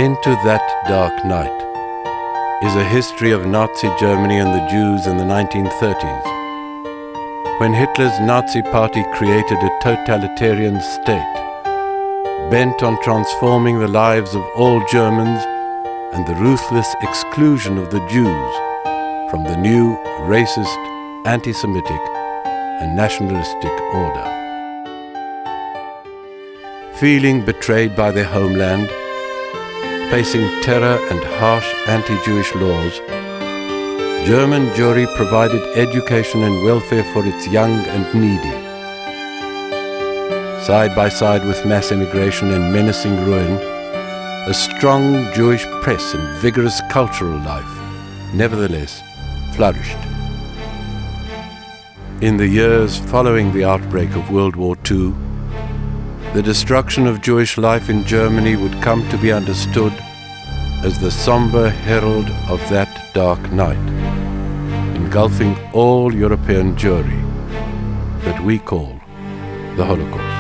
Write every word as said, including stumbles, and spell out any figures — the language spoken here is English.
Into That Dark Night is a history of Nazi Germany and the Jews in the nineteen thirties, when Hitler's Nazi Party created a totalitarian state, bent on transforming the lives of all Germans and the ruthless exclusion of the Jews from the new racist, anti-Semitic and nationalistic order. Feeling betrayed by their homeland, facing terror and harsh anti-Jewish laws, German Jewry provided education and welfare for its young and needy. Side by side with mass immigration and menacing ruin, a strong Jewish press and vigorous cultural life nevertheless flourished. In the years following the outbreak of World War Two, the destruction of Jewish life in Germany would come to be understood as the somber herald of that dark night, engulfing all European Jewry that we call the Holocaust.